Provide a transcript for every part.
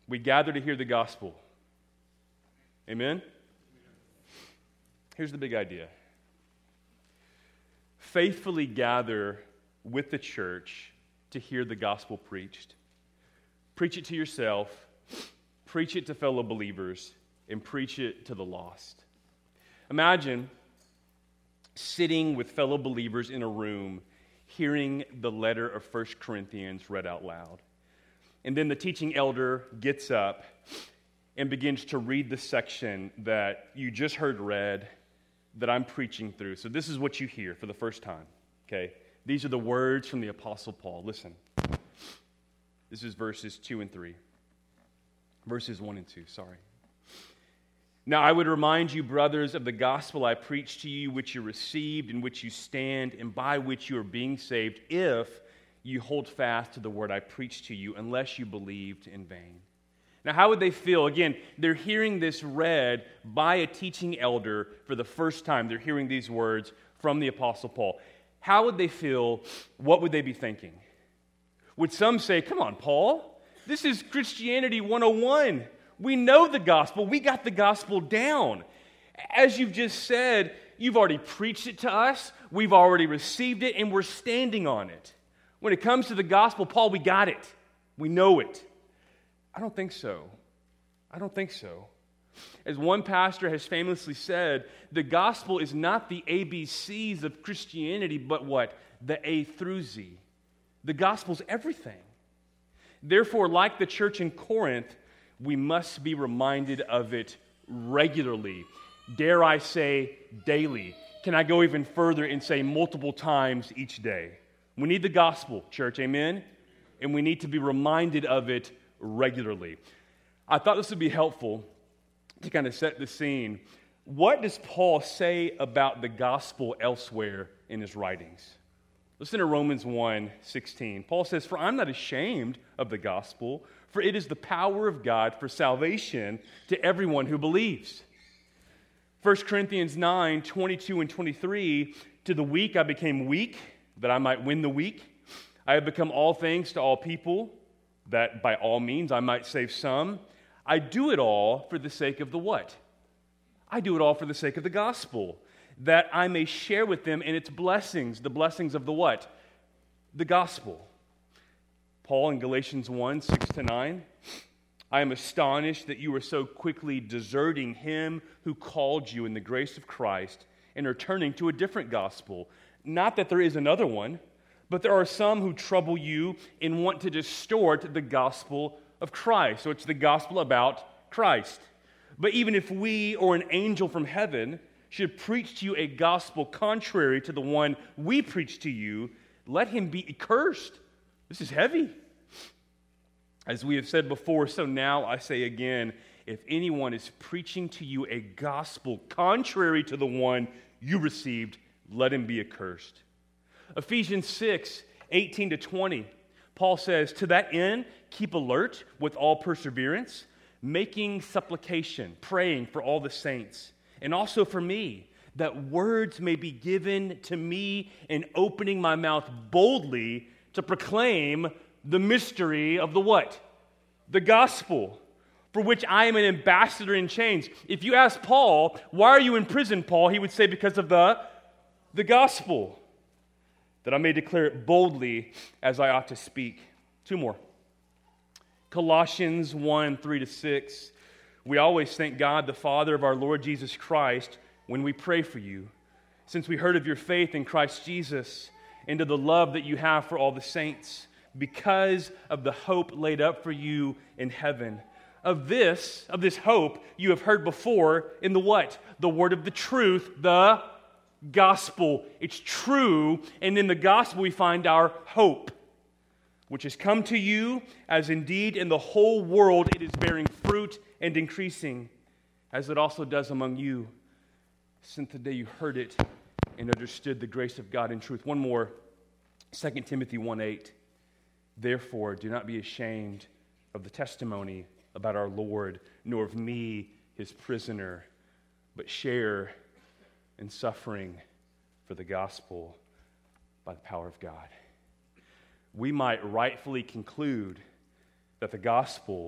We gather to hear the gospel. Amen? Here's the big idea. Faithfully gather with the church to hear the gospel preached. Preach it to yourself, preach it to fellow believers, and preach it to the lost. Imagine sitting with fellow believers in a room, hearing the letter of 1 Corinthians read out loud. And then the teaching elder gets up and begins to read the section that you just heard read that I'm preaching through. So this is what you hear for the first time, okay? These are the words from the Apostle Paul. Listen. This is verses 2 and 3. Verses 1 and 2, sorry. Now I would remind you, brothers, of the gospel I preached to you, which you received, in which you stand, and by which you are being saved, if you hold fast to the word I preached to you, unless you believed in vain. Now, how would they feel? Again, they're hearing this read by a teaching elder for the first time. They're hearing these words from the Apostle Paul. How would they feel? What would they be thinking? Would some say, come on, Paul, this is Christianity 101. We know the gospel. We got the gospel down. As you've just said, you've already preached it to us. We've already received it, and we're standing on it. When it comes to the gospel, Paul, we got it. We know it. I don't think so. I don't think so. As one pastor has famously said, the gospel is not the ABCs of Christianity, but what? The A through Z. The gospel's everything. Therefore, like the church in Corinth, we must be reminded of it regularly. Dare I say, daily. Can I go even further and say multiple times each day? We need the gospel, church, amen? And we need to be reminded of it regularly. I thought this would be helpful to kind of set the scene. What does Paul say about the gospel elsewhere in his writings? Listen to Romans 1:16. Paul says, "For I'm not ashamed of the gospel, for it is the power of God for salvation to everyone who believes." 1 Corinthians 9:22 and 23, "To the weak I became weak, that I might win the weak. I have become all things to all people, that by all means I might save some. I do it all for the sake of the what? I do it all for the sake of the gospel, that I may share with them in its blessings." The blessings of the what? The gospel. Paul in Galatians 1:6-9, "I am astonished that you are so quickly deserting him who called you in the grace of Christ and are turning to a different gospel. Not that there is another one, but there are some who trouble you and want to distort the gospel of Christ." So it's the gospel about Christ. "But even if we or an angel from heaven should preach to you a gospel contrary to the one we preach to you, let him be accursed." This is heavy. "As we have said before, so now I say again, if anyone is preaching to you a gospel contrary to the one you received, let him be accursed." Ephesians 6:18-20, Paul says, "To that end, keep alert with all perseverance, making supplication, praying for all the saints, and also for me, that words may be given to me in opening my mouth boldly to proclaim the mystery of the what? The gospel, for which I am an ambassador in chains." If you ask Paul, "Why are you in prison, Paul?" he would say, "Because of the gospel, that I may declare it boldly as I ought to speak." Two more. Colossians 1:3-6. "We always thank God, the Father of our Lord Jesus Christ, when we pray for you, since we heard of your faith in Christ Jesus and of the love that you have for all the saints, because of the hope laid up for you in heaven. Of this hope you have heard before in the what? The word of the truth, the gospel." It's true, and in the gospel we find our hope, which has come to you, as indeed in the whole world it is bearing fruit and increasing, as it also does among you, since the day you heard it and understood the grace of God in truth. One more, 2 Timothy 1:8. "Therefore, do not be ashamed of the testimony about our Lord, nor of me, his prisoner, but share in suffering for the gospel by the power of God." We might rightfully conclude that the gospel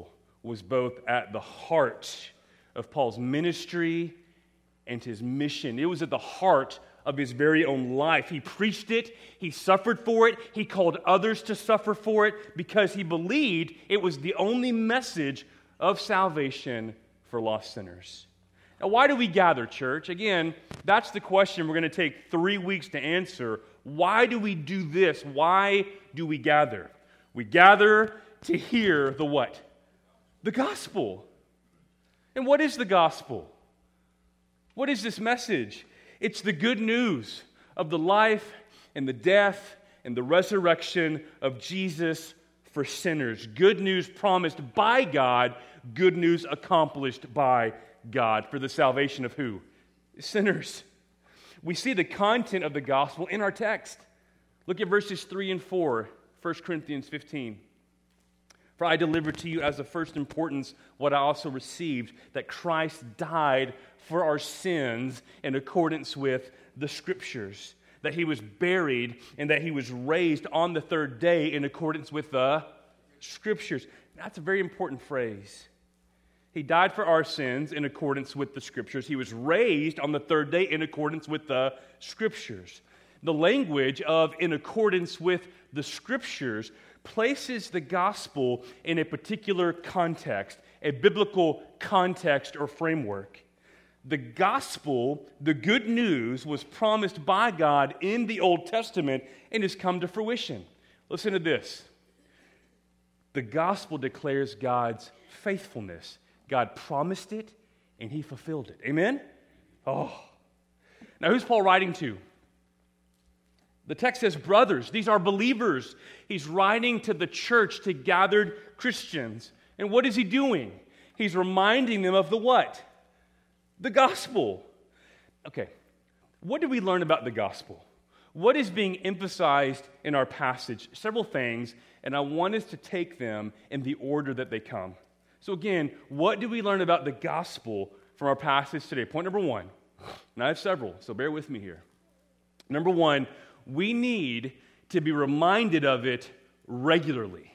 was both at the heart of Paul's ministry and his mission. It was at the heart of his very own life. He preached it, he suffered for it, he called others to suffer for it because he believed it was the only message of salvation for lost sinners. Now, why do we gather, church? Again, that's the question we're going to take 3 weeks to answer. Why do we do this? Why do we gather? We gather to hear the what? The gospel. And what is the gospel? What is this message? It's the good news of the life and the death and the resurrection of Jesus for sinners. Good news promised by God, good news accomplished by God for the salvation of who? Sinners. We see the content of the gospel in our text. Look at verses 3 and 4, 1 Corinthians 15. For I delivered to you as of first importance what I also received, that Christ died for our sins in accordance with the Scriptures, that he was buried and that he was raised on the third day in accordance with the Scriptures. That's a very important phrase. He died for our sins in accordance with the Scriptures. He was raised on the third day in accordance with the Scriptures. The language of in accordance with the Scriptures places the gospel in a particular context, a biblical context or framework. The gospel, the good news, was promised by God in the Old Testament and has come to fruition. Listen to this. The gospel declares God's faithfulness. God promised it, and he fulfilled it. Amen? Oh. Now, who's Paul writing to? The text says brothers. These are believers. He's writing to the church, to gathered Christians. And what is he doing? He's reminding them of the what? The gospel. Okay, what do we learn about the gospel? What is being emphasized in our passage? Several things, and I want us to take them in the order that they come. So again, what do we learn about the gospel from our passage today? Point number one, and I have several, so bear with me here. Number one, we need to be reminded of it regularly.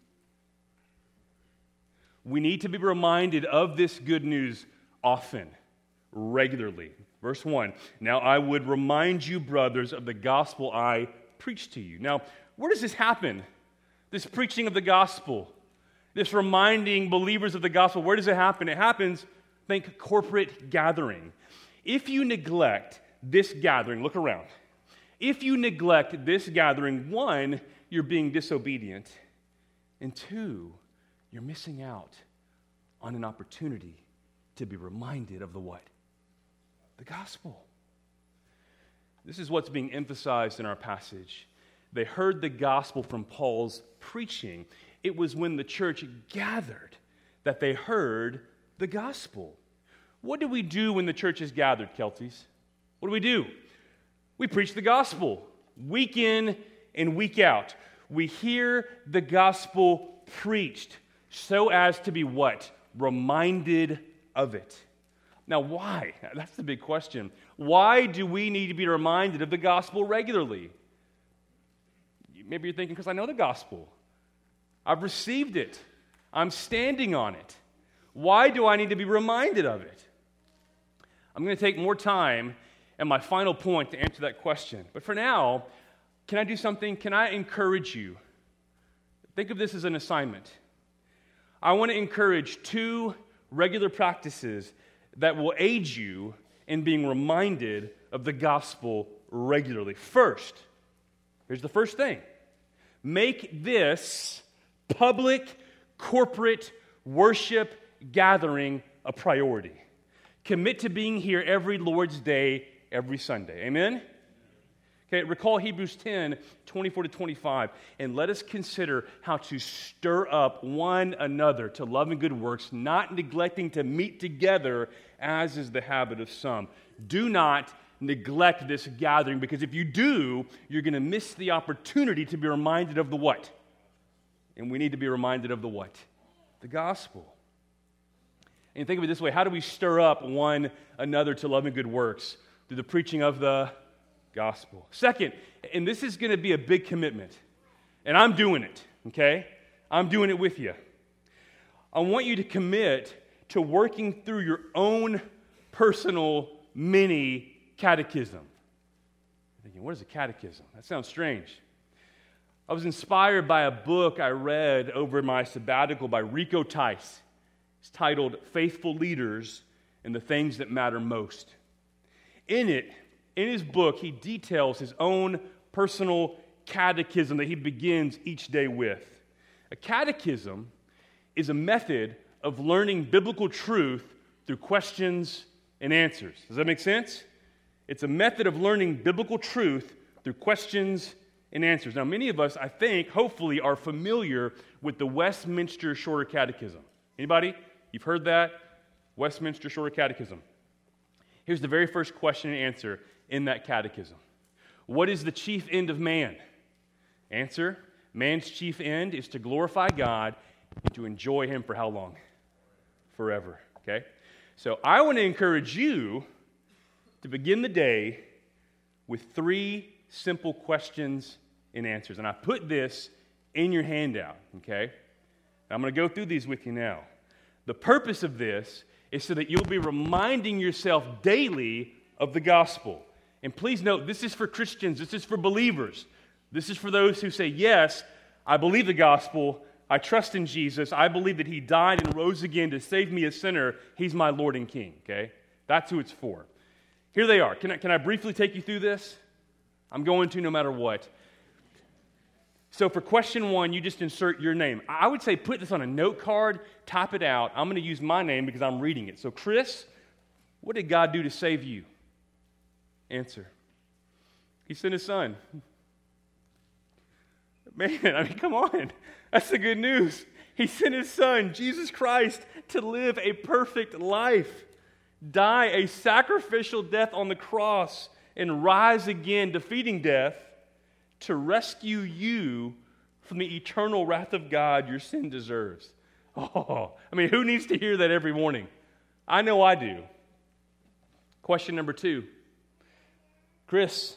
We need to be reminded of this good news often, regularly. Verse 1, now I would remind you, brothers, of the gospel I preached to you. Now, where does this happen? This preaching of the gospel, this reminding believers of the gospel, where does it happen? It happens, think, corporate gathering. If you neglect this gathering, look around. If you neglect this gathering, one, you're being disobedient, and two, you're missing out on an opportunity to be reminded of the what? The gospel. This is what's being emphasized in our passage. They heard the gospel from Paul's preaching. It was when the church gathered that they heard the gospel. What do we do when the church is gathered, Kelties? What do? We preach the gospel week in and week out. We hear the gospel preached so as to be what? Reminded of it. Now, why? That's the big question. Why do we need to be reminded of the gospel regularly? Maybe you're thinking, because I know the gospel. I've received it. I'm standing on it. Why do I need to be reminded of it? I'm going to take more time and my final point to answer that question. But for now, can I do something? Can I encourage you? Think of this as an assignment. I want to encourage 2 regular practices that will aid you in being reminded of the gospel regularly. First, here's the first thing. Make this public, corporate worship gathering a priority. Commit to being here every Lord's Day, every Sunday. Amen? Okay, recall Hebrews 10, 24 to 25, and let us consider how to stir up one another to love and good works, not neglecting to meet together, as is the habit of some. Do not neglect this gathering, because if you do, you're going to miss the opportunity to be reminded of the what? And we need to be reminded of the what? The gospel. And think of it this way, how do we stir up one another to love and good works? Through the preaching of the gospel. Second, and this is going to be a big commitment, and I'm doing it, okay? I'm doing it with you. I want you to commit to working through your own personal mini catechism. You're thinking, what is a catechism? That sounds strange. I was inspired by a book I read over my sabbatical by Rico Tice. It's titled Faithful Leaders and the Things That Matter Most. In his book, he details his own personal catechism that he begins each day with. A catechism is a method of learning biblical truth through questions and answers. Does that make sense? It's a method of learning biblical truth through questions and answers. Now, many of us, I think, hopefully, are familiar with the Westminster Shorter Catechism. Anybody? You've heard that? Westminster Shorter Catechism. Here's the very first question and answer in that catechism. What is the chief end of man? Answer, man's chief end is to glorify God and to enjoy Him for how long? Forever, okay? So I want to encourage you to begin the day with 3 simple questions and answers. And I put this in your handout, okay? I'm going to go through these with you now. The purpose of this is so that you'll be reminding yourself daily of the gospel. And please note, this is for Christians, this is for believers. This is for those who say, yes, I believe the gospel, I trust in Jesus, I believe that He died and rose again to save me a sinner, He's my Lord and King, okay? That's who it's for. Here they are. Can I briefly take you through this? I'm going to no matter what. So for question 1, you just insert your name. I would say put this on a note card, type it out. I'm going to use my name because I'm reading it. So Chris, what did God do to save you? Answer. He sent His Son. Man, I mean, come on. That's the good news. He sent His Son, Jesus Christ, to live a perfect life, die a sacrificial death on the cross, and rise again, defeating death, to rescue you from the eternal wrath of God your sin deserves. Oh, I mean, who needs to hear that every morning? I know I do. Question number 2. Chris,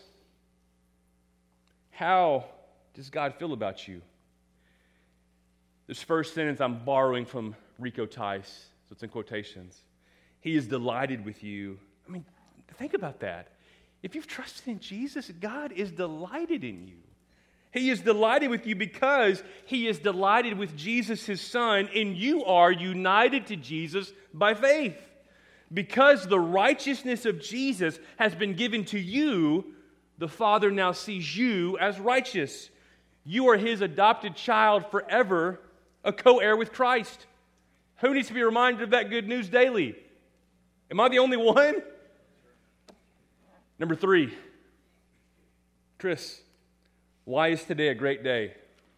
how does God feel about you? This first sentence I'm borrowing from Rico Tice, so it's in quotations. He is delighted with you. I mean, think about that. If you've trusted in Jesus, God is delighted in you. He is delighted with you because He is delighted with Jesus, His Son, and you are united to Jesus by faith. Because the righteousness of Jesus has been given to you, the Father now sees you as righteous. You are His adopted child forever, a co-heir with Christ. Who needs to be reminded of that good news daily? Am I the only one? Number 3, Chris, why is today a great day?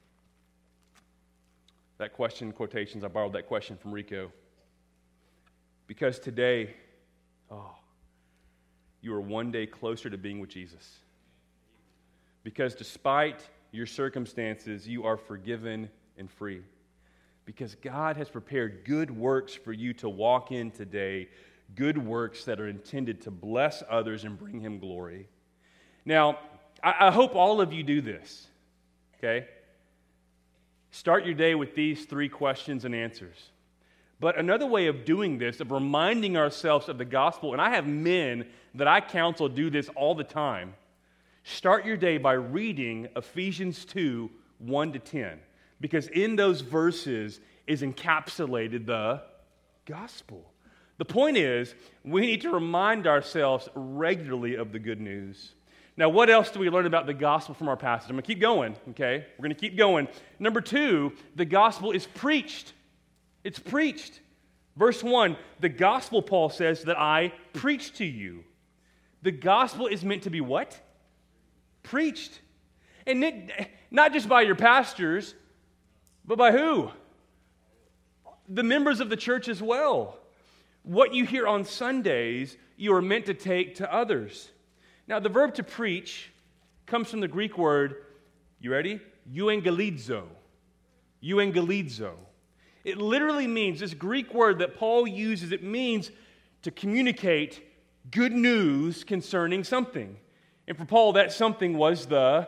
That question, quotations, I borrowed that question from Rico. Because today, you are one day closer to being with Jesus. Because despite your circumstances, you are forgiven and free. Because God has prepared good works for you to walk in today, good works that are intended to bless others and bring Him glory. Now, I hope all of you do this, okay? Start your day with these 3 questions and answers. But another way of doing this, of reminding ourselves of the gospel, and I have men that I counsel do this all the time, start your day by reading Ephesians 2, 1-10. Because in those verses is encapsulated the gospel. The point is, we need to remind ourselves regularly of the good news. Now, what else do we learn about the gospel from our passage? I'm going to keep going, okay? We're going to keep going. Number 2, the gospel is preached. It's preached. Verse 1, the gospel, Paul says, that I preach to you. The gospel is meant to be what? Preached. And not just by your pastors, but by who? The members of the church as well. What you hear on Sundays, you are meant to take to others. Now, the verb to preach comes from the Greek word, you ready? Euangelizo. Euangelizo. It literally means, this Greek word that Paul uses, it means to communicate good news concerning something. And for Paul, that something was the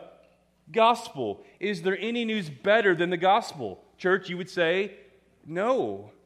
gospel. Is there any news better than the gospel? Church, you would say, no.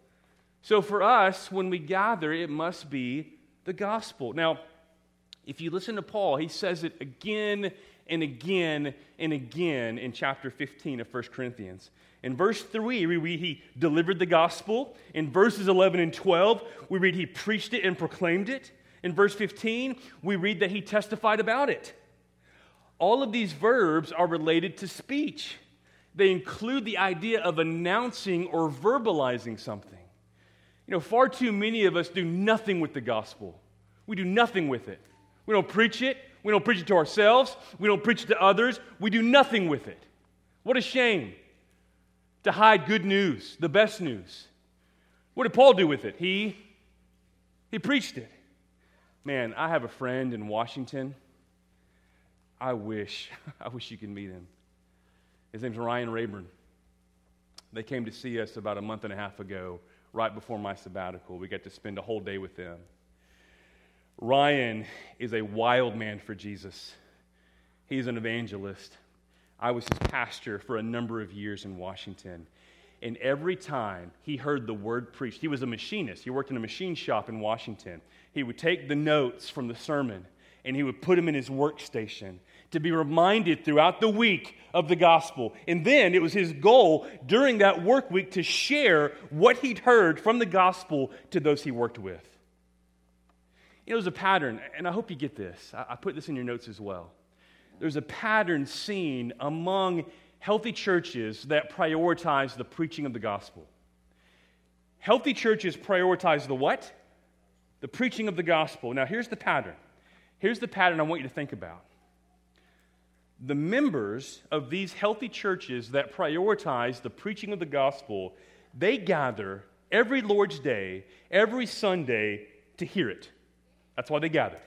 So for us, when we gather, it must be the gospel. Now, if you listen to Paul, he says it again and again and again in chapter 15 of 1 Corinthians. In verse 3, we read he delivered the gospel. In verses 11 and 12, we read he preached it and proclaimed it. In verse 15, we read that he testified about it. All of these verbs are related to speech. They include the idea of announcing or verbalizing something. You know, far too many of us do nothing with the gospel. We do nothing with it. We don't preach it. We don't preach it to ourselves. We don't preach it to others. We do nothing with it. What a shame to hide good news, the best news. What did Paul do with it? He preached it. Man, I have a friend in Washington. I wish you could meet him. His name's Ryan Rayburn. They came to see us about a month and a half ago, right before my sabbatical. We got to spend a whole day with them. Ryan is a wild man for Jesus. He's an evangelist. I was his pastor for a number of years in Washington. And every time he heard the word preached, he was a machinist. He worked in a machine shop in Washington. He would take the notes from the sermon and he would put them in his workstation to be reminded throughout the week of the gospel. And then it was his goal during that work week to share what he'd heard from the gospel to those he worked with. You know, there's a pattern, and I hope you get this. I put this in your notes as well. There's a pattern seen among healthy churches that prioritize the preaching of the gospel. Healthy churches prioritize the what? The preaching of the gospel. Now, here's the pattern. Here's the pattern I want you to think about. The members of these healthy churches that prioritize the preaching of the gospel, they gather every Lord's Day, every Sunday to hear it. That's why they gather.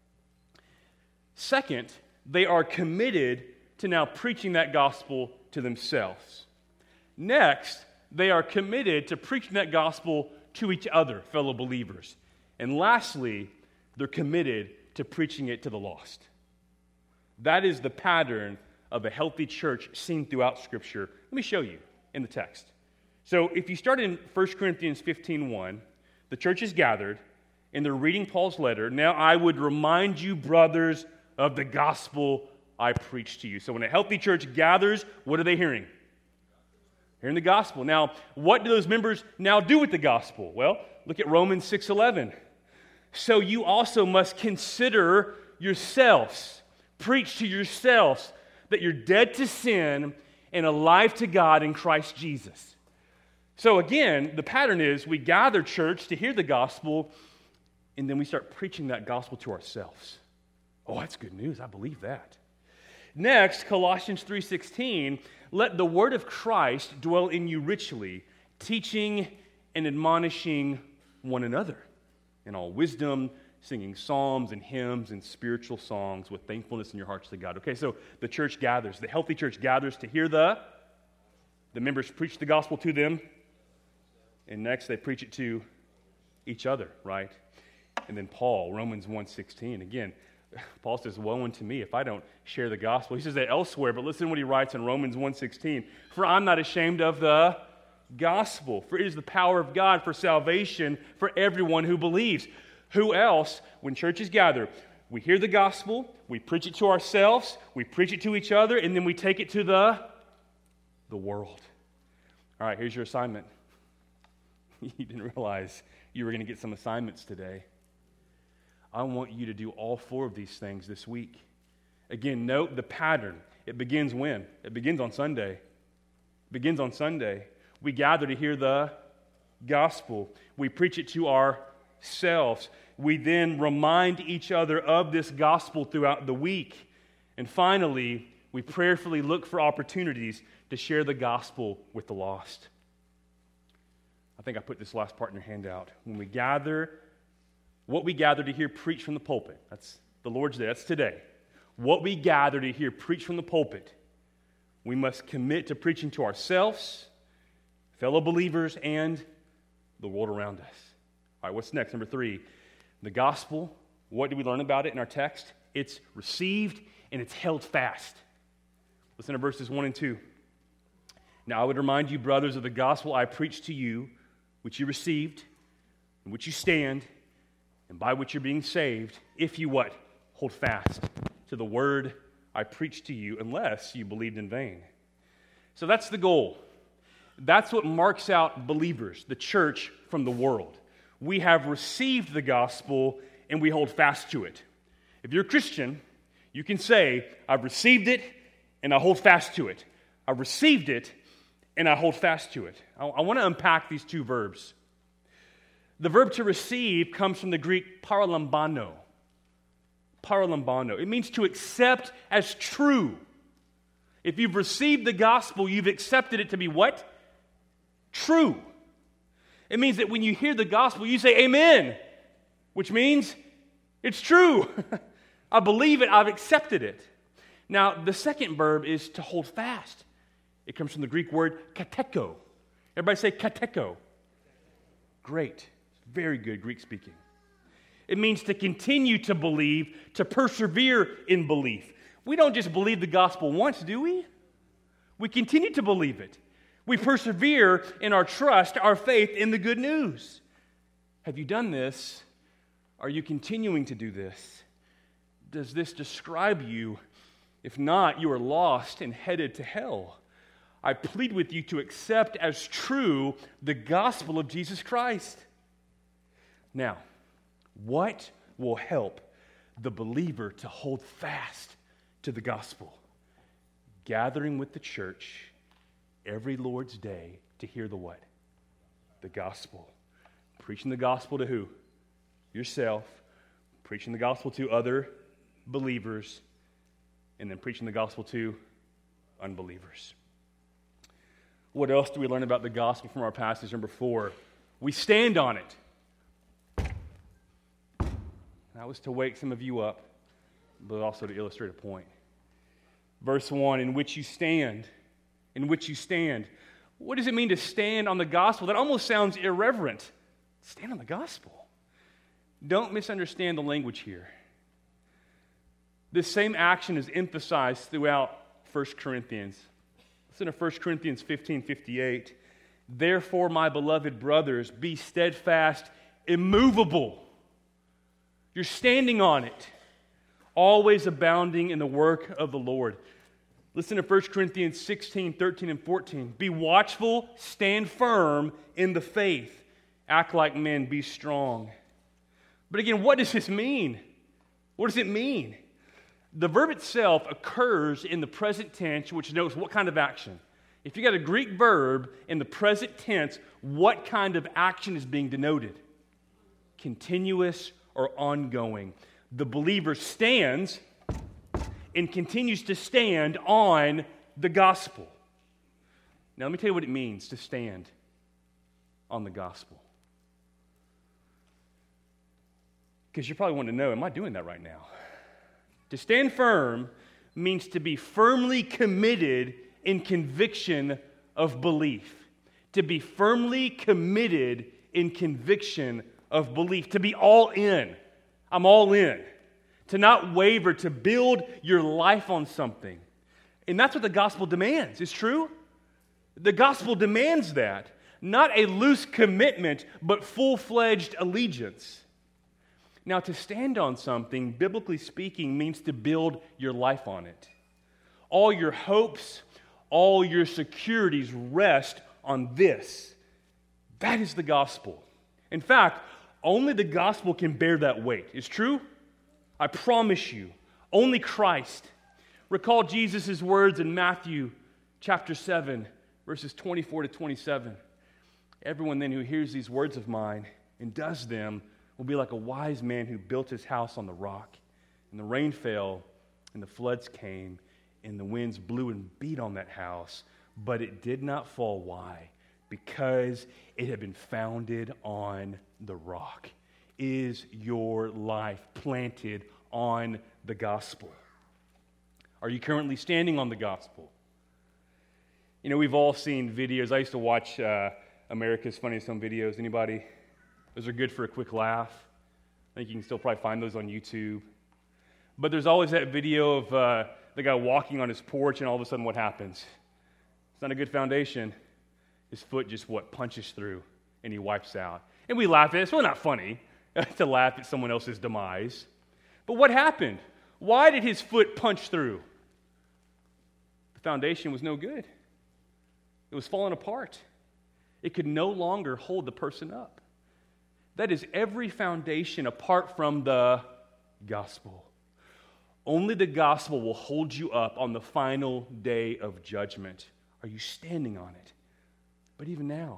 Second, they are committed to now preaching that gospel to themselves. Next, they are committed to preaching that gospel to each other, fellow believers. And lastly, they're committed to preaching it to the lost. That is the pattern of a healthy church seen throughout Scripture. Let me show you in the text. So if you start in 1 Corinthians 15:1, the church is gathered, and they're reading Paul's letter. Now I would remind you, brothers, of the gospel I preached to you. So when a healthy church gathers, what are they hearing? Hearing the gospel. Now, what do those members now do with the gospel? Well, look at Romans 6:11. So you also must consider yourselves, preach to yourselves, that you're dead to sin and alive to God in Christ Jesus. So again, the pattern is we gather church to hear the gospel, and then we start preaching that gospel to ourselves. Oh, that's good news. I believe that. Next, Colossians 3:16, let the word of Christ dwell in you richly, teaching and admonishing one another in all wisdom, singing psalms and hymns and spiritual songs with thankfulness in your hearts to God. Okay, so the church gathers. The healthy church gathers to hear the members preach the gospel to them, and next they preach it to each other, right? And then Paul, Romans 1:16, again, Paul says, woe unto me if I don't share the gospel. He says that elsewhere, but listen to what he writes in Romans 1:16. For I'm not ashamed of the gospel, for it is the power of God for salvation for everyone who believes. Who else, when churches gather, we hear the gospel, we preach it to ourselves, we preach it to each other, and then we take it to the world. All right, here's your assignment. You didn't realize you were going to get some assignments today. I want you to do all four of these things this week. Again, note the pattern. It begins when? It begins on Sunday. It begins on Sunday. We gather to hear the gospel. We preach it to ourselves. We then remind each other of this gospel throughout the week. And finally, we prayerfully look for opportunities to share the gospel with the lost. I think I put this last part in your handout. When we gather, what we gather to hear preached from the pulpit, that's the Lord's Day, that's today. What we gather to hear preached from the pulpit, we must commit to preaching to ourselves, fellow believers, and the world around us. All right, what's next? Number 3, the gospel. What do we learn about it in our text? It's received and it's held fast. Listen to verses 1 and 2. Now I would remind you, brothers, of the gospel I preached to you, which you received, in which you stand, and by which you're being saved, if you what? Hold fast to the word I preached to you, unless you believed in vain. So that's the goal. That's what marks out believers, the church, from the world. We have received the gospel, and we hold fast to it. If you're a Christian, you can say, I've received it, and I hold fast to it. I've received it, and I hold fast to it. I want to unpack these two verbs. The verb to receive comes from the Greek paralambano. Paralambano. It means to accept as true. If you've received the gospel, you've accepted it to be what? True. It means that when you hear the gospel, you say amen, which means it's true. I believe it, I've accepted it. Now, the second verb is to hold fast. It comes from the Greek word kateko. Everybody say kateko. Great. Very good Greek speaking. It means to continue to believe, to persevere in belief. We don't just believe the gospel once, do we? We continue to believe it. We persevere in our trust, our faith in the good news. Have you done this? Are you continuing to do this? Does this describe you? If not, you are lost and headed to hell. I plead with you to accept as true the gospel of Jesus Christ. Now, what will help the believer to hold fast to the gospel? Gathering with the church every Lord's Day to hear the what? The gospel. Preaching the gospel to who? Yourself. Preaching the gospel to other believers. And then preaching the gospel to unbelievers. What else do we learn about the gospel from our passage number 4? We stand on it. That was to wake some of you up, but also to illustrate a point. Verse 1, in which you stand. In which you stand. What does it mean to stand on the gospel? That almost sounds irreverent. Stand on the gospel. Don't misunderstand the language here. This same action is emphasized throughout 1 Corinthians. Listen to 1 Corinthians 15:58. Therefore, my beloved brothers, be steadfast, immovable. You're standing on it, always abounding in the work of the Lord. Listen to 1 Corinthians 16:13 and 14. Be watchful, stand firm in the faith. Act like men, be strong. But again, what does this mean? What does it mean? The verb itself occurs in the present tense, which denotes what kind of action? If you got a Greek verb in the present tense, what kind of action is being denoted? Continuous or ongoing. The believer stands and continues to stand on the gospel. Now, let me tell you what it means to stand on the gospel. Because you probably want to know, am I doing that right now? To stand firm means to be firmly committed in conviction of belief. To be firmly committed in conviction of belief. To be all in. I'm all in. To not waver, to build your life on something. And that's what the gospel demands. It's true? The gospel demands that. Not a loose commitment, but full-fledged allegiance. Now, to stand on something, biblically speaking, means to build your life on it. All your hopes, all your securities rest on this. That is the gospel. In fact, only the gospel can bear that weight. It's true? I promise you. Only Christ. Recall Jesus' words in Matthew chapter 7, verses 24 to 27. Everyone then who hears these words of mine and does them will be like a wise man who built his house on the rock. And the rain fell, and the floods came, and the winds blew and beat on that house. But it did not fall. Why? Because it had been founded on the rock. Is your life planted on the gospel? Are you currently standing on the gospel? You know, we've all seen videos. I used to watch America's Funniest Home Videos. Anybody? Those are good for a quick laugh. I think you can still probably find those on YouTube. But there's always that video of the guy walking on his porch, and all of a sudden what happens? It's not a good foundation. His foot just punches through, and he wipes out. And we laugh at it. It's really not funny to laugh at someone else's demise. But what happened? Why did his foot punch through? The foundation was no good. It was falling apart. It could no longer hold the person up. That is every foundation apart from the gospel. Only the gospel will hold you up on the final day of judgment. Are you standing on it? But even now,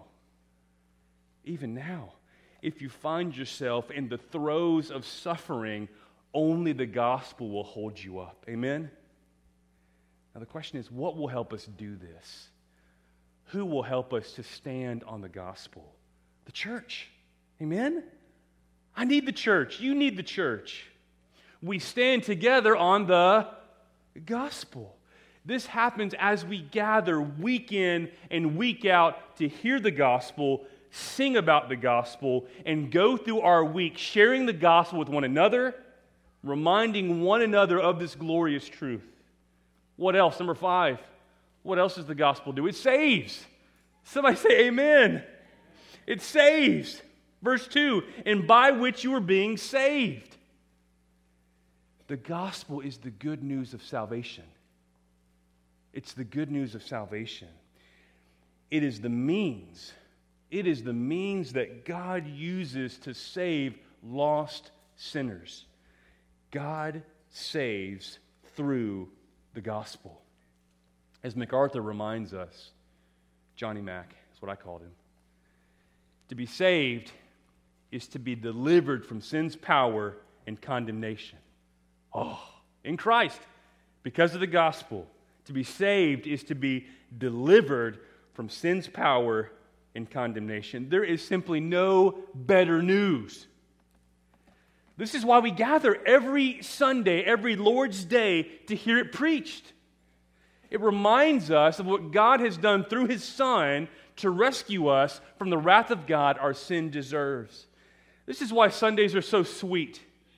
if you find yourself in the throes of suffering, only the gospel will hold you up. Amen? Now the question is, what will help us do this? Who will help us to stand on the gospel? The church. Amen? I need the church. You need the church. We stand together on the gospel. This happens as we gather week in and week out to hear the gospel, sing about the gospel, and go through our week sharing the gospel with one another, reminding one another of this glorious truth. What else? Number 5. What else does the gospel do? It saves. Somebody say amen. It saves. Verse 2, and by which you are being saved. The gospel is the good news of salvation. It's the good news of salvation. It is the means. It is the means that God uses to save lost sinners. God saves through the gospel. As MacArthur reminds us, Johnny Mac is what I called him. To be saved is to be delivered from sin's power and condemnation. In Christ, because of the gospel. To be saved is to be delivered from sin's power and condemnation. There is simply no better news. This is why we gather every Sunday, every Lord's Day, to hear it preached. It reminds us of what God has done through His Son to rescue us from the wrath of God our sin deserves. This is why Sundays are so sweet.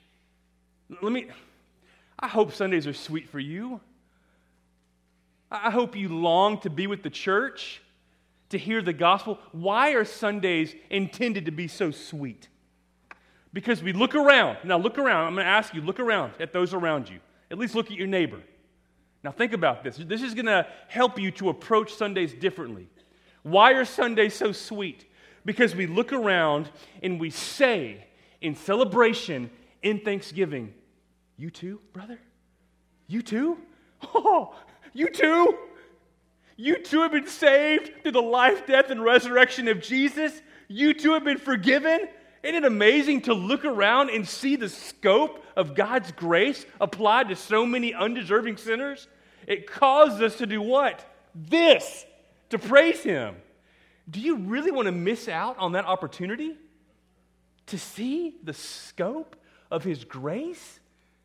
I hope Sundays are sweet for you. I hope you long to be with the church, to hear the gospel. Why are Sundays intended to be so sweet? Because we look around. Now look around. I'm going to ask you, look around at those around you. At least look at your neighbor. Now think about this. This is going to help you to approach Sundays differently. Why are Sundays so sweet? Because we look around and we say in celebration, in thanksgiving, you too, brother? You too? Oh, you too? You too have been saved through the life, death, and resurrection of Jesus? You too have been forgiven? Isn't it amazing to look around and see the scope of God's grace applied to so many undeserving sinners? It caused us to do what? This, to praise Him. Do you really want to miss out on that opportunity? To see the scope of His grace?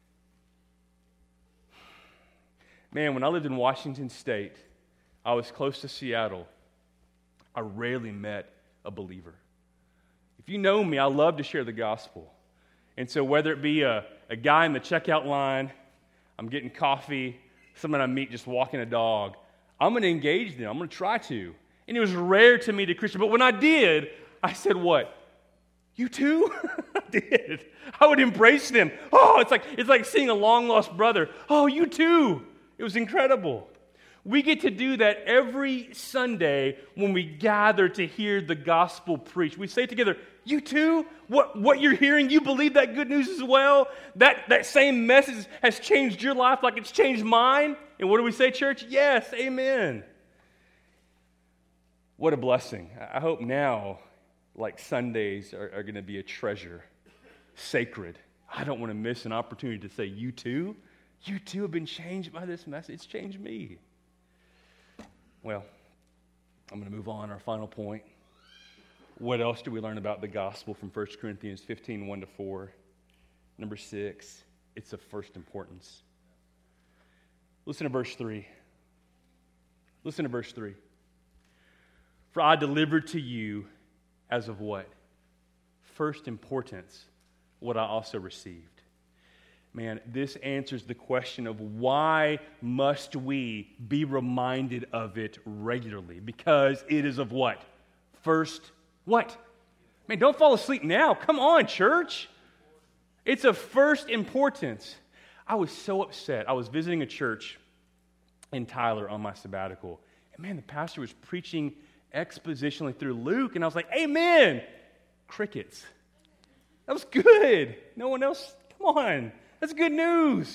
Man, when I lived in Washington State, I was close to Seattle. I rarely met a believer. If you know me, I love to share the gospel. And so whether it be a guy in the checkout line, I'm getting coffee, someone I meet just walking a dog, I'm going to engage them. I'm going to try to. And it was rare to meet a Christian. But when I did, I said, what? You too? I did. I would embrace them. Oh, it's like seeing a long-lost brother. Oh, you too. It was incredible. We get to do that every Sunday when we gather to hear the gospel preached. We say together, you too? What you're hearing, you believe that good news as well? That same message has changed your life like it's changed mine? And what do we say, church? Yes, amen. What a blessing. I hope now, like Sundays are going to be a treasure, sacred. I don't want to miss an opportunity to say, you too? You too have been changed by this message. It's changed me. Well, I'm going to move on. Our final point. What else do we learn about the gospel from 1 Corinthians 15, 1-4? Number 6, it's of first importance. Listen to verse 3. Listen to verse 3. For I delivered to you as of what? First importance, what I also received. Man, this answers the question of why must we be reminded of it regularly? Because it is of what? First, what? Man, don't fall asleep now. Come on, church. It's of first importance. I was so upset. I was visiting a church in Tyler on my sabbatical. And man, the pastor was preaching expositionally through Luke. And I was like, amen. Crickets. That was good. No one else, come on. That's good news.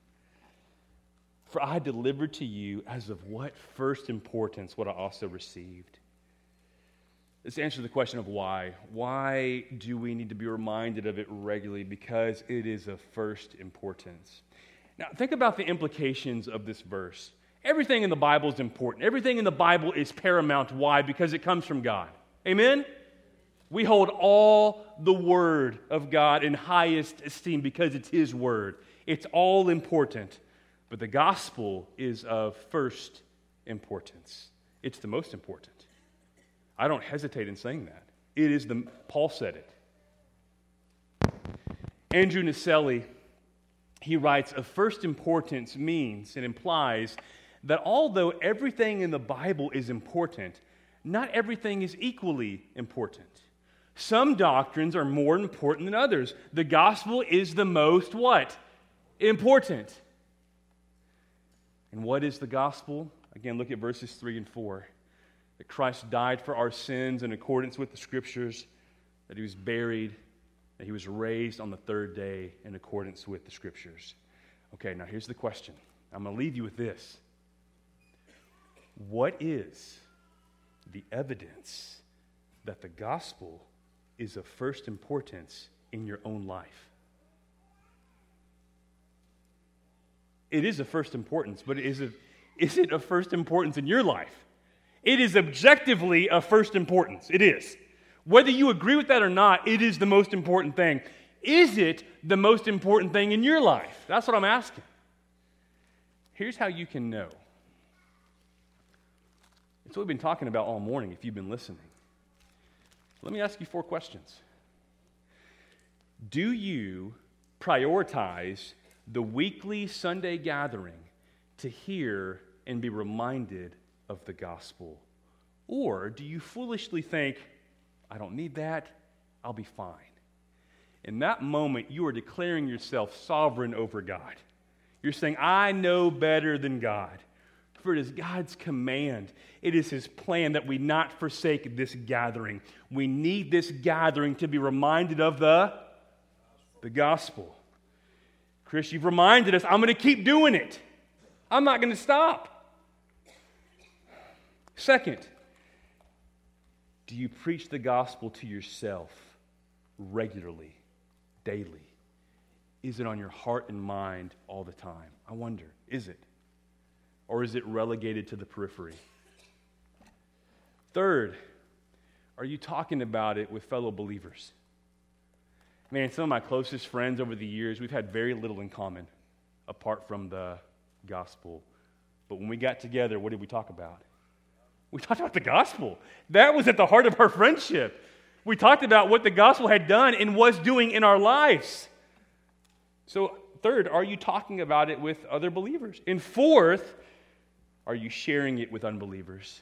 For I delivered to you as of what first importance what I also received. This answers the question of why. Why do we need to be reminded of it regularly? Because it is of first importance. Now, think about the implications of this verse. Everything in the Bible is important. Everything in the Bible is paramount. Why? Because it comes from God. Amen? We hold all the Word of God in highest esteem because it's His Word. It's all important. But the gospel is of first importance. It's the most important. I don't hesitate in saying that. It is Paul said it. Andrew Naselli, he writes, of first importance means and implies that although everything in the Bible is important, not everything is equally important. Some doctrines are more important than others. The gospel is the most what? Important. And what is the gospel? Again, look at verses 3 and 4. That Christ died for our sins in accordance with the Scriptures, that He was buried, that He was raised on the third day in accordance with the Scriptures. Okay, now here's the question. I'm going to leave you with this. What is the evidence that the gospel is of first importance in your own life? It is of first importance, but is it of first importance in your life? It is objectively of first importance. It is. Whether you agree with that or not, it is the most important thing. Is it the most important thing in your life? That's what I'm asking. Here's how you can know. It's what we've been talking about all morning if you've been listening. Let me ask you 4 questions. Do you prioritize the weekly Sunday gathering to hear and be reminded of the gospel? Or do you foolishly think, I don't need that, I'll be fine? In that moment, you are declaring yourself sovereign over God. You're saying, I know better than God. For it is God's command. It is His plan that we not forsake this gathering. We need this gathering to be reminded of the gospel. Chris, you've reminded us, I'm going to keep doing it. I'm not going to stop. Second, do you preach the gospel to yourself regularly, daily? Is it on your heart and mind all the time? I wonder, is it? Or is it relegated to the periphery? Third, are you talking about it with fellow believers? Man, some of my closest friends over the years, we've had very little in common apart from the gospel. But when we got together, what did we talk about? We talked about the gospel. That was at the heart of our friendship. We talked about what the gospel had done and was doing in our lives. So, third, are you talking about it with other believers? And fourth, are you sharing it with unbelievers?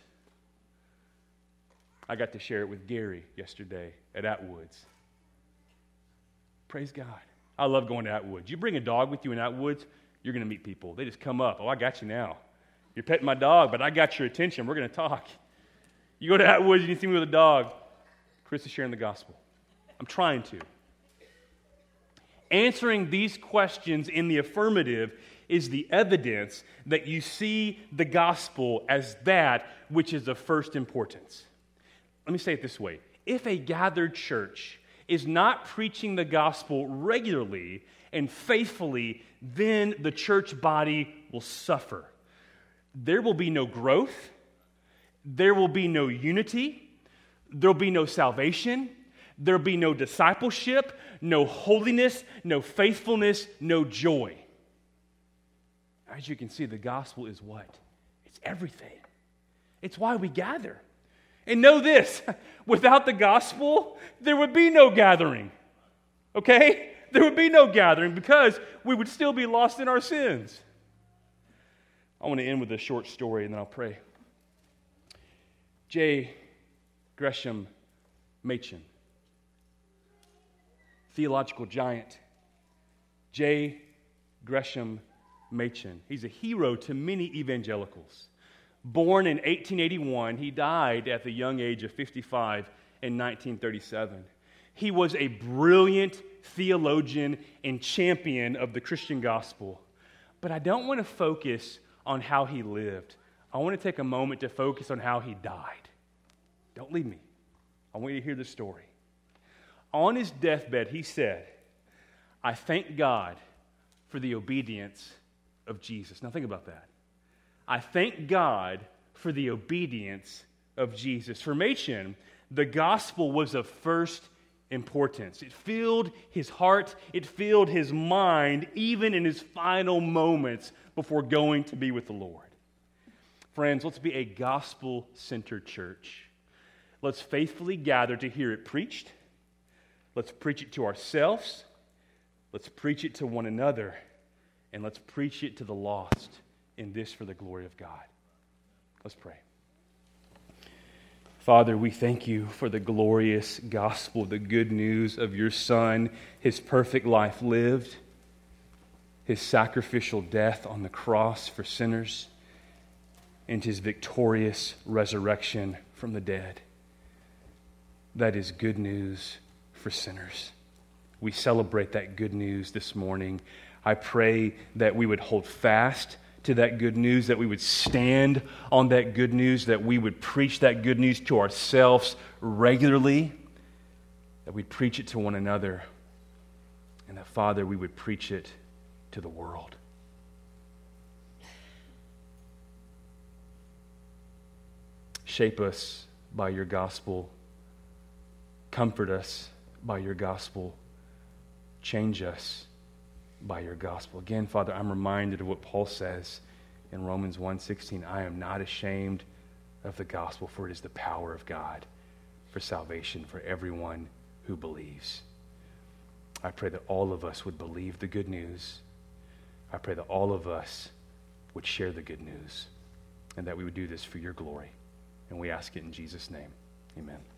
I got to share it with Gary yesterday at Atwoods. Praise God. I love going to Atwoods. You bring a dog with you in Atwoods, you're going to meet people. They just come up. Oh, I got you now. You're petting my dog, but I got your attention. We're going to talk. You go to Atwoods and you see me with a dog. Chris is sharing the gospel. I'm trying to. Answering these questions in the affirmative is the evidence that you see the gospel as that which is of first importance. Let me say it this way. If a gathered church is not preaching the gospel regularly and faithfully, then the church body will suffer. There will be no growth. There will be no unity. There will be no salvation. There will be no discipleship, no holiness, no faithfulness, no joy. As you can see, the gospel is what? It's everything. It's why we gather. And know this, without the gospel, there would be no gathering. Okay? There would be no gathering because we would still be lost in our sins. I want to end with a short story and then I'll pray. J. Gresham Machen. theological giant, J. Gresham Machen. He's a hero to many evangelicals. Born in 1881, he died at the young age of 55 in 1937. He was a brilliant theologian and champion of the Christian gospel. But I don't want to focus on how he lived. I want to take a moment to focus on how he died. Don't leave me. I want you to hear the story. On his deathbed, he said, "I thank God for the obedience of Jesus." Now think about that. I thank God for the obedience of Jesus. For Machen, the gospel was of first importance. It filled his heart, it filled his mind, even in his final moments before going to be with the Lord. Friends, let's be a gospel-centered church. Let's faithfully gather to hear it preached. Let's preach it to ourselves. Let's preach it to one another. And let's preach it to the lost, in this for the glory of God. Let's pray. Father, we thank you for the glorious gospel, the good news of your Son, his perfect life lived, his sacrificial death on the cross for sinners, and his victorious resurrection from the dead. That is good news for sinners. We celebrate that good news this morning. I pray that we would hold fast to that good news, that we would stand on that good news, that we would preach that good news to ourselves regularly, that we'd preach it to one another, and that, Father, we would preach it to the world. Shape us by your gospel. Comfort us by your gospel. Change us by your gospel. Again, Father, I'm reminded of what Paul says in Romans 1:16. I am not ashamed of the gospel, for it is the power of God for salvation for everyone who believes. I pray that all of us would believe the good news. I pray that all of us would share the good news, and that we would do this for your glory. And we ask it in Jesus' name. Amen.